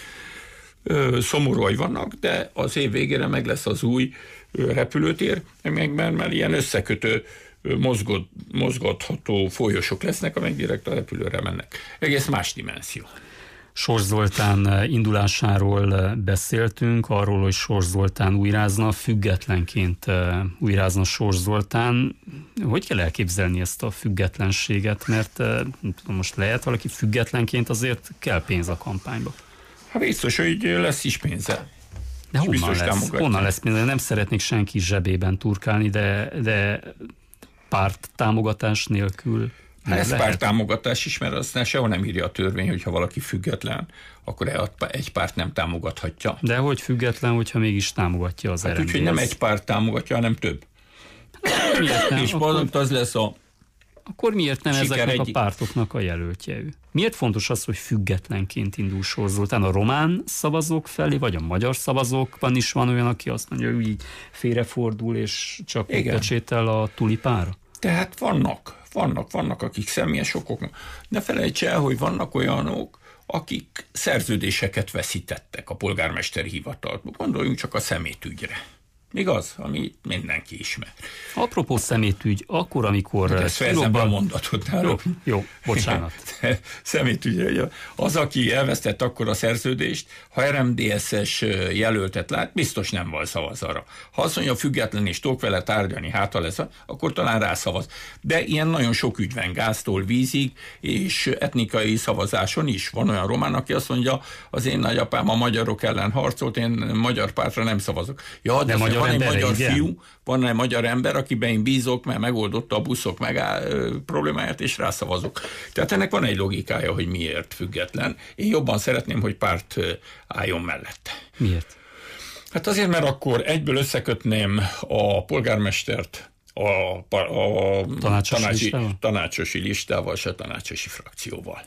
szomorú, hogy vannak, de az év végére meg lesz az új repülőtér, meg mert, mert ilyen összekötő, mozgott, mozgatható folyosok lesznek, amelyek direkt a repülőre mennek. Egész más dimenzió. Sors Zoltán indulásáról beszéltünk, arról, hogy Sors Zoltán újrázna, függetlenként újrázna Sors Zoltán. Hogy kell elképzelni ezt a függetlenséget? Mert tudom, most lehet valaki függetlenként, azért kell pénz a kampányba. Hát biztos, hogy lesz is pénze. De honnan lesz? honnan lesz pénze? Nem szeretnék senki zsebében turkálni, de, de párt támogatás nélkül... Hát ez párttámogatás is, mert azt sehol nem írja a törvény, hogyha valaki független, akkor egy párt nem támogathatja. De hogy független, hogyha mégis támogatja az hát er em dé es? Úgyhogy nem egy párt támogatja, hanem több. Miért nem? És akkor, az lesz a akkor miért nem ezeknek egy... a pártoknak a jelöltje ő? Miért fontos az, hogy függetlenként indul Sors Zoltán? A román szavazók felé, vagy a magyar szavazókban is van olyan, aki azt mondja, hogy így félrefordul, és csak pecsétel a tulipára? Tehát vannak. Vannak, vannak, akik személyes okoknak. Ne felejts el, hogy vannak olyanok, akik szerződéseket veszítettek a polgármesteri hivatalban. Gondoljunk csak a szemétügyre. Igaz? Ami mindenki ismer. Apropó szemétügy, akkor, amikor... Ez fejezem be a mondatot. Jó, jó, bocsánat. Szemétügyre. Az, aki elvesztett akkor a szerződést, ha er em dé es-es jelöltet lát, biztos nem val szavaz arra. Ha azt mondja, független és tudok vele tárgyalni, hát ha lesz, akkor talán rászavaz. De ilyen nagyon sok ügy van, gáztól vízig, és etnikai szavazáson is. Van olyan román, aki azt mondja, az én nagyapám a magyarok ellen harcolt, én magyar pártra nem szavazok. Ja, de, de magyar van egy magyar igen. fiú, van egy magyar ember, akiben én bízok, mert megoldotta a buszok megáll, problémáját, és rászavazok. Tehát ennek van egy logikája, hogy miért független. Én jobban szeretném, hogy párt álljon mellette. Miért? Hát azért, mert akkor egyből összekötném a polgármestert a, a tanácsosi, tanácsi, listával? tanácsosi listával, se tanácsosi frakcióval.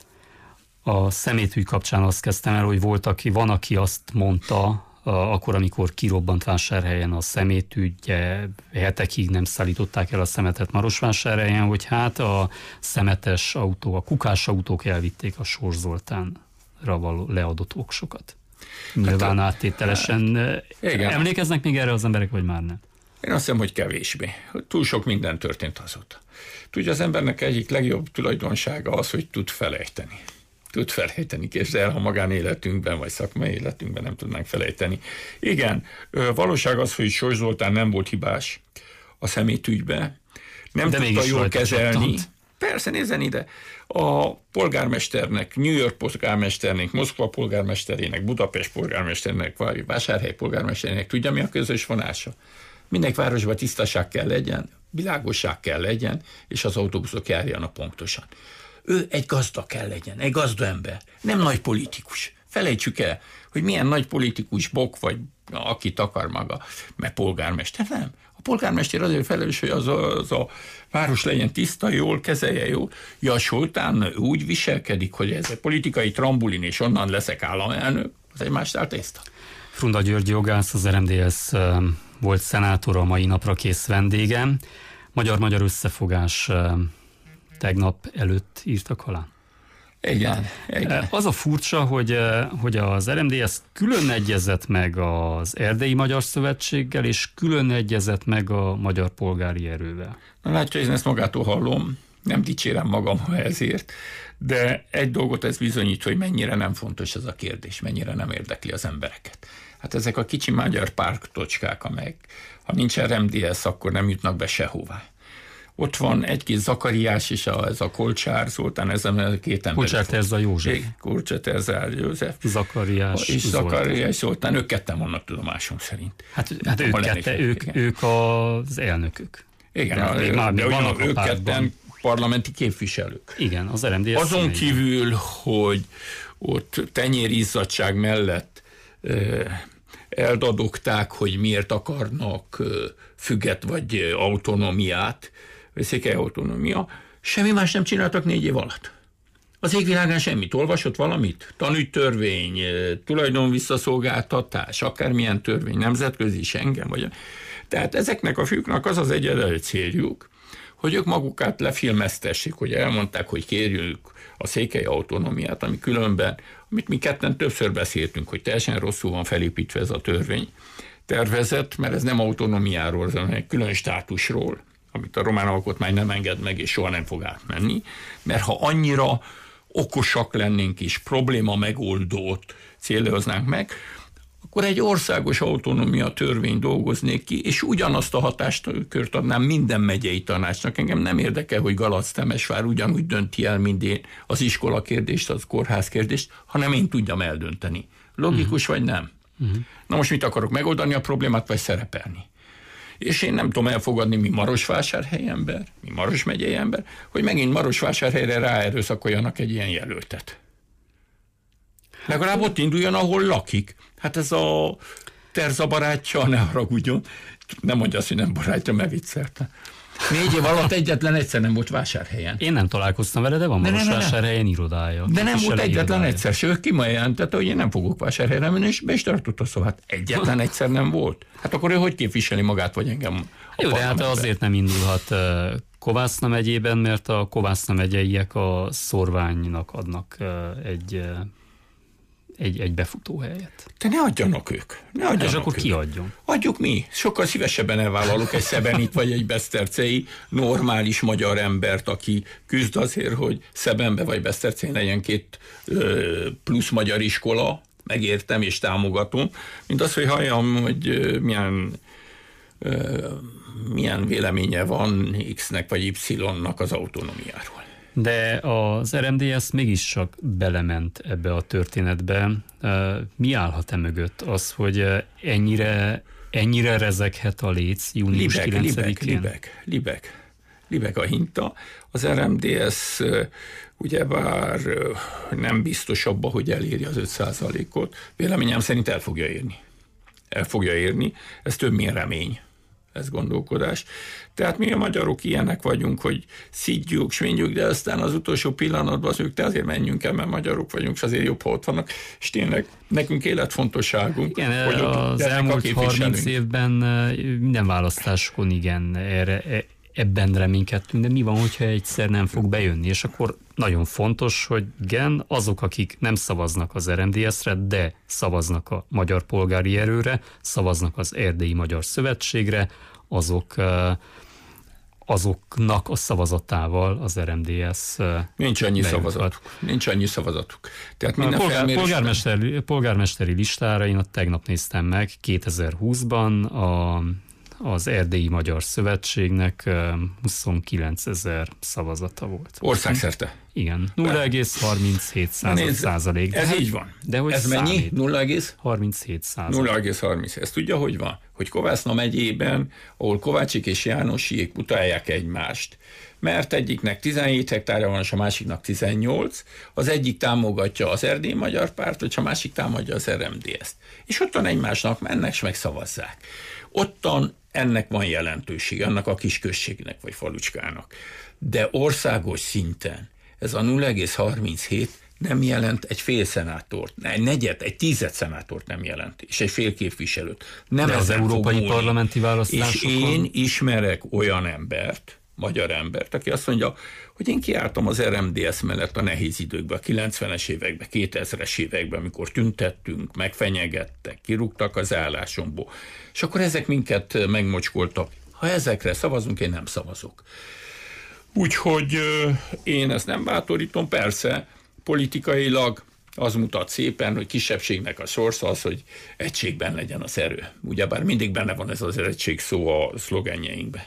A szemétügy kapcsán azt kezdtem el, hogy volt, aki, van, aki azt mondta, akkor, amikor kirobbant Vásárhelyen a szemétügy, hetekig nem szállították el a szemetet Marosvásárhelyen, hogy hát a szemetes autó, a kukás autók elvitték a Sors Zoltánra való leadott oksokat. Nyilván hát, áttételesen. Hát, emlékeznek még erre az emberek, vagy már nem? Én azt hiszem, hogy kevésbé. Túl sok minden történt azóta. Tudja, az embernek egyik legjobb tulajdonsága az, hogy tud felejteni. Tud felejteni, képzeld el, ha magánéletünkben, vagy szakmai életünkben nem tudnánk felejteni. Igen, valóság az, hogy Sors Zoltán nem volt hibás a szemétügybe, nem de tudta jól kezelni. Csattant. Persze, nézzen ide. A polgármesternek, New York polgármesternek, Moszkva polgármesterének, Budapest polgármesternek, vagy Vásárhely polgármesterének tudja, mi a közös vonása? Mindenki városban tisztaság kell legyen, világosság kell legyen, és az autóbuszok járjanak pontosan. Ő egy gazda kell legyen, egy gazda ember, nem nagy politikus. Felejtsük el, hogy milyen nagy politikus bok, vagy akit akar maga, mert polgármester, nem. A polgármester azért felelős, hogy az a, az a város legyen tiszta, jól kezelje, jól. Ja, Zoltán úgy viselkedik, hogy ez egy politikai trambulin, és onnan leszek államelnök, az egy más tészta. Frunda György jogász, az er em dé es volt szenátor, a mai napra kész vendégem. Magyar-magyar összefogás tegnap előtt írtak alá. Igen, igen. Az a furcsa, hogy, hogy az er em dé es külön egyezett meg az Erdélyi Magyar Szövetséggel, és külön egyezett meg a Magyar Polgári Erővel. Na látja, én ezt magától hallom. nem dicsérem magam ezért, de egy dolgot ez bizonyít, hogy mennyire nem fontos ez a kérdés, mennyire nem érdekli az embereket. Hát ezek a kicsi magyar pártocskák, amelyek, ha nincs er em dé es, akkor nem jutnak be sehová. Ott van egy kis Zakariás is, a, ez a Kolcsár Zoltán, ez a két ember. Kolcsár Terza József. Kolcsár Terza József. Zakariás és Zakariás Zoltán, ők ketten vannak tudomásom szerint. Hát, hát ők, kette, ők, ők az elnökök. Igen, de, a, de, már de olyan, ők pártban. ketten parlamenti képviselők. Igen, az er em dé es. Azon kívül, hogy ott tenyérizzadság mellett eh, eldadogták, hogy miért akarnak eh, függet vagy eh, autonómiát, vagy székely autonómia, semmi más nem csináltak négy év alatt. Az égvilágán semmit. Olvasott valamit? Tanügymérvény, tulajdonvisszaszolgáltatás, akármilyen törvény, nemzetközi Schengen, vagy... Tehát ezeknek a fiúknak az az egyedül céljuk, hogy ők magukat lefilmeztessék, hogy elmondták, hogy kérjük a székely autonómiát, ami különben, amit mi ketten többször beszéltünk, hogy teljesen rosszul van felépítve ez a törvény tervezet, mert ez nem autonómiáról, hanem egy külön státusról, amit a román alkotmány nem enged meg, és soha nem fog átmenni, mert ha annyira okosak lennénk és probléma megoldót céloznánk meg, akkor egy országos autonómia törvény dolgoznék ki, és ugyanazt a hatáskört adnám minden megyei tanácsnak. Engem nem érdekel, hogy Galac-Temesvár ugyanúgy dönti el, mint én az iskola kérdést, az kórház kérdést, hanem én tudjam eldönteni. Logikus uh-huh. vagy nem? Uh-huh. Na most mit akarok megoldani a problémát, vagy szerepelni? És én nem tudom elfogadni, mi Marosvásárhely ember, mi Maros megyei ember, hogy megint Marosvásárhelyre ráerőszakoljanak egy ilyen jelöltet. Legalább ott induljon, ahol lakik. Hát ez a Terza barátja, ne haragudjon, nem mondja azt, hogy nem barátja, mert viccelte. Négy év alatt egyetlen egyszer nem volt Vásárhelyen. Én nem találkoztam vele, de van Marosvásárhelyen irodája. De nem volt egyetlen irodája. Egyszer, se ő kijelentette, hogy én nem fogok Vásárhelyre menni, és be is tartott a szó. Hát egyetlen egyszer nem volt. Hát akkor ő hogy képviseli magát, vagy engem? Jó, de hát azért nem indulhat Kovászna megyében, mert a Kovászna megyeiek a szorványnak adnak egy... Egy, egy befutóhelyet. De ne adjanak ők. Ne adjanak és akkor ők. Ki adjon? Adjuk mi. Sokkal szívesebben elvállalok egy Szebenit vagy egy besztercei normális magyar embert, aki küzd azért, hogy Szebenbe vagy Besztercén legyen két ö, plusz magyar iskola, megértem és támogatom, mint az, hogy halljam, hogy ö, milyen, ö, milyen véleménye van X-nek vagy Y-nak az autonómiáról. De az er em dé es mégiscsak belement ebbe a történetbe. Mi állhat e mögött? Az, hogy ennyire, ennyire rezeghet a léc június kilencedikén? Libek, libek, libek a hinta. Az er em dé es ugyebár nem biztos abba, hogy eléri az öt százalékot. Véleményem szerint el fogja érni. El fogja érni. Ez több mint remény. Ez gondolkodás. Tehát mi a magyarok ilyenek vagyunk, hogy szidjuk, svindjuk, de aztán az utolsó pillanatban az ők, te azért menjünk el, mert magyarok vagyunk, és azért jobb, ha ott vannak, és tényleg nekünk életfontosságunk. Igen, hogy az elmúlt harminc évben minden választáskon igen, erre, ebben reménykedtünk, de mi van, hogyha egyszer nem fog bejönni, és akkor nagyon fontos, hogy igen, azok, akik nem szavaznak az er em dé es-re, de szavaznak a Magyar Polgári Erőre, szavaznak az Erdélyi Magyar Szövetségre, azok, azoknak a szavazatával az er em dé es Nincs annyi szavazatuk. Nincs annyi szavazatuk. Tehát minden a polgár, felmérésben... polgármesteri, polgármesteri listára én tegnap néztem meg, kétezer-húszban a az Erdélyi Magyar Szövetségnek huszonkilencezer szavazata volt. Országszerte? Igen. nulla egész harminchét százalék. Ez így van. De hogy ez számít? mennyi? nulla egész harminchét százalék. nulla egész harminchét. Ezt tudja, hogy van? Hogy Kovászna megyében, ahol Kovácsik és Jánosiék utálják egymást, mert egyiknek tizenhét hektárja van, és a másiknak tizennyolc, az egyik támogatja az Erdélyi Magyar Pártot, és a másik támogatja az er em dé es-t. És ottan egymásnak mennek, és megszavazzák. Ottan ennek van jelentősége, annak a kisközségnek vagy falucskának. De országos szinten ez a nulla egész harminchét nem jelent egy fél szenátort, egy negyed, egy tízed szenátort nem jelent, és egy fél képviselőt. Nem de az európai parlamenti választásokon? És én ismerek olyan embert, magyar embert, aki azt mondja, hogy én kiálltam az er em dé es mellett a nehéz időkben, a kilencvenes években, kétezres években, amikor tüntettünk, megfenyegettek, kirúgtak az állásomból. És akkor ezek minket megmocskoltak. Ha ezekre szavazunk, én nem szavazok. Úgyhogy én ezt nem bátorítom, persze politikailag az mutat szépen, hogy kisebbségnek a sorsa az, hogy egységben legyen az erő. Ugyebár mindig benne van ez az egység szó a szlogenjeinkben.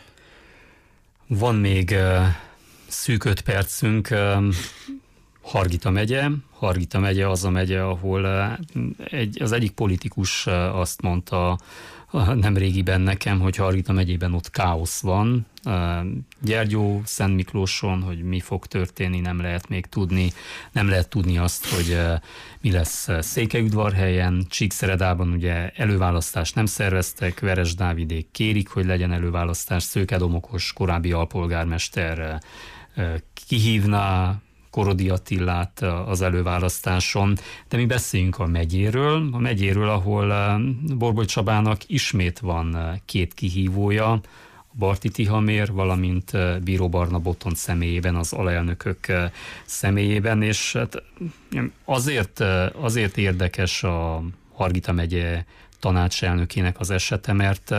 Van még uh, szűk öt percünk. Uh, Hargita megye. Hargita megye az a megye, ahol uh, egy, az egyik politikus uh, azt mondta uh, nemrégiben nekem, hogy Hargita megyében ott káosz van. Uh, Gyergyó, Szentmiklóson, hogy mi fog történni, nem lehet még tudni. Nem lehet tudni azt, hogy uh, mi lesz Székelyudvarhelyen. Csíkszeredában ugye előválasztást nem szerveztek, Veresdávidék kérik, hogy legyen előválasztás. Szőke Domokos korábbi alpolgármester uh, kihívná Korodi Attillát az előválasztáson, de mi beszéljünk a megyéről, a megyéről, ahol Borboly Csabának ismét van két kihívója, Barti Tihamér, valamint Bíró Barna Botont személyében, az alelnökök személyében, és hát azért, azért érdekes a Hargita megye tanácselnökének az esete, mert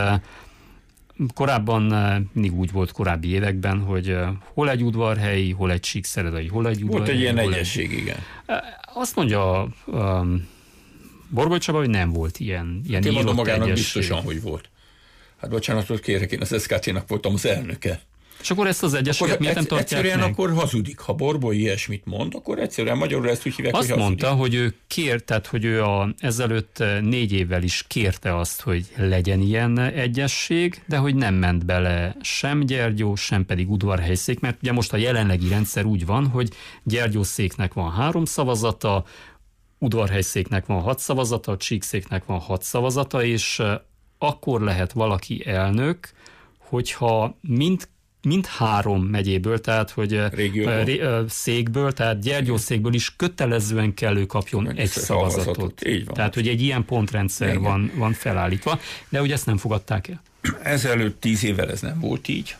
korábban mindig úgy volt korábbi években, hogy hol egy udvarhelyi, hol egy csíkszeredai, hol egy udvarhelyi. Volt egy ilyen egyesség, egy... igen. Azt mondja um, Borboly Csaba, hogy nem volt ilyen, ilyen hát én mondom magának egyesség. Biztosan, hogy volt. Hát bocsánatot kérek, én az es ká té-nak voltam az elnöke. És akkor ezt az egyességet miért nem tartják egyszerűen meg? Akkor hazudik. Ha Borboly ilyesmit mond, akkor egyszerűen magyarul ezt úgy hívják, azt hogy hazudik. mondta, hogy ő kér, tehát hogy ő a, ezelőtt négy évvel is kérte azt, hogy legyen ilyen egyesség, de hogy nem ment bele sem Gyergyó, sem pedig udvarhelyszék, mert ugye most a jelenlegi rendszer úgy van, hogy Gyergyószéknek van három szavazata, udvarhelyszéknek van hat szavazata, Csíkszéknek van hat szavazata, és akkor lehet valaki elnök, hogyha mind mind három megyéből, tehát hogy Régióból. székből, tehát Gyergyószékből is kötelezően kell ő kapjon Meg egy szavazatot. szavazatot. Tehát, hogy egy ilyen pontrendszer van, van felállítva, de ugye ezt nem fogadták el. Ezelőtt tíz évvel ez nem volt így.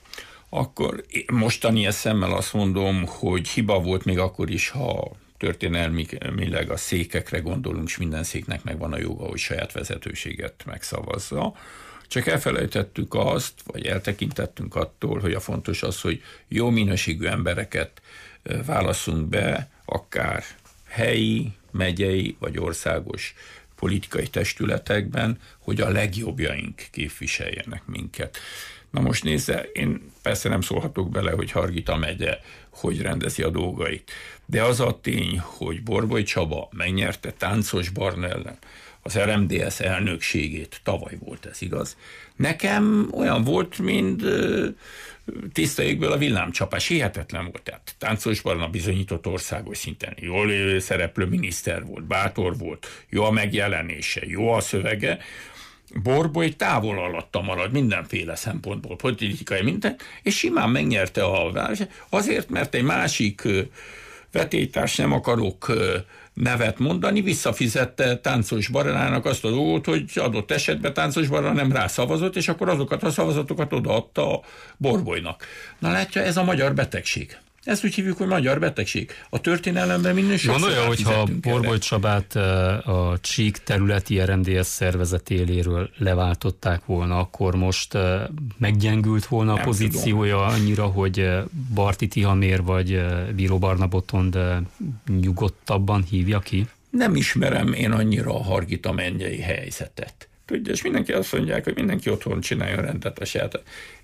Akkor mostani eszemmel azt mondom, hogy hiba volt még akkor is, ha történelmileg a székekre gondolunk, és minden széknek megvan a joga, hogy saját vezetőséget megszavazza. Csak elfelejtettük azt, vagy eltekintettünk attól, hogy a fontos az, hogy jó minőségű embereket válasszunk be, akár helyi, megyei vagy országos politikai testületekben, hogy a legjobbjaink képviseljenek minket. Na most nézze, én persze nem szólhatok bele, hogy Hargita megye hogy rendezi a dolgait, de az a tény, hogy Borboly Csaba megnyerte Táncos Barna ellen az er em dé es elnökségét, tavaly volt ez, igaz? Nekem olyan volt, mint uh, tiszta égből a villámcsapás, hihetetlen volt. Tehát Táncos Barna bizonyított országos szinten, jól szereplő miniszter volt, bátor volt, jó a megjelenése, jó a szövege. Borboly távol alatta marad mindenféle szempontból, politikai minden, és simán megnyerte a város. Azért, mert egy másik uh, vetélytárs, nem akarok uh, nevet mondani, visszafizette Táncos Barnának azt a dolgot, hogy adott esetben Táncos Barna nem rászavazott, és akkor azokat a szavazatokat odaadta a Borbolynak. Na látja, ez a magyar betegség. Ezt úgy hívjuk, hogy magyar betegség. A történelemben minden sokszor gondolja, hogyha Borboly Csabát a Csík területi er em dé es szervezet éléről leváltották volna, akkor most meggyengült volna a nem pozíciója tudom. Annyira, hogy Barti Tihamér vagy Bíró Barna Botond nyugodtabban hívja ki? Nem ismerem én annyira a Hargita megyei helyzetet. Tudja, és mindenki azt mondják, hogy mindenki otthon csinálja rendet a saját.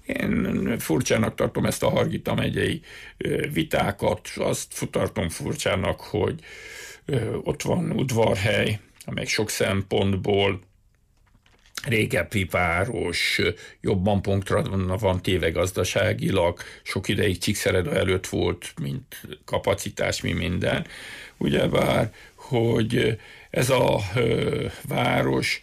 Én furcsának tartom ezt a Hargita megyei vitákat, azt tartom furcsának, hogy ott van udvarhely, amely sok szempontból régebbi város, jobban pontra van téve gazdaságilag, sok ideig Csíkszereda előtt volt, mint kapacitás, mi minden. Ugyebár, hogy ez a város,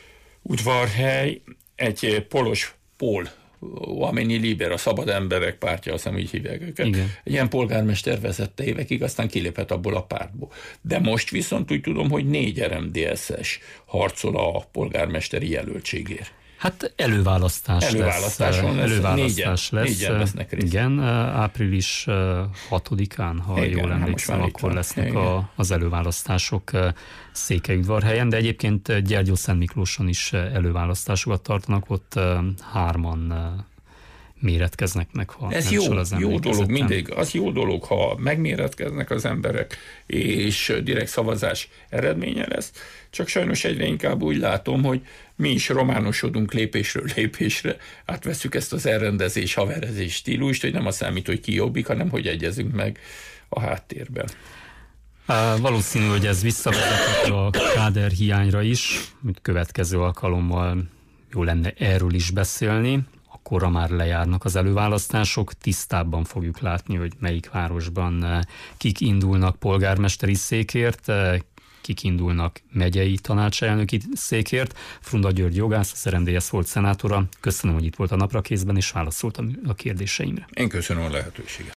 udvarhely, egy polos pol, Uomini Liber, a szabad emberek pártja, azt hiszem, így hívják őket. Igen. Egy ilyen polgármester vezette évekig, aztán kilépett abból a pártból. De most viszont úgy tudom, hogy négy er em dé es-es harcol a polgármesteri jelöltségért. Hát előválasztás, Előválasztáson lesz. Előválasztás négyen, lesz. Négyen lesznek részt. Igen, április hatodikán, ha igen, jól emlékszem, akkor lesznek a, az előválasztások Székelyudvarhelyen, de egyébként Gyergyó-Szentmiklóson is előválasztásokat tartanak, ott hárman méretkeznek meg, ha ez nem jó, az jó dolog mindig. Az jó dolog, ha megméretkeznek az emberek, és direkt szavazás eredménye lesz. Csak sajnos egyre inkább úgy látom, hogy mi is románosodunk lépésről lépésre, átveszük ezt az elrendezés, haverezés stílust, hogy nem az számít, hogy ki jobbik, hanem hogy egyezünk meg a háttérben. Uh, valószínű, hogy ez visszavezethető a káder hiányra is, mint következő alkalommal jó lenne erről is beszélni. Akkorra már lejárnak az előválasztások, tisztábban fogjuk látni, hogy melyik városban kik indulnak polgármesteri székért, kik indulnak megyei tanácselnöki székért. Frunda György jogász, az er em dé es volt szenátora. Köszönöm, hogy itt volt a Naprakészben, és válaszolt a kérdéseimre. Én köszönöm a lehetőséget.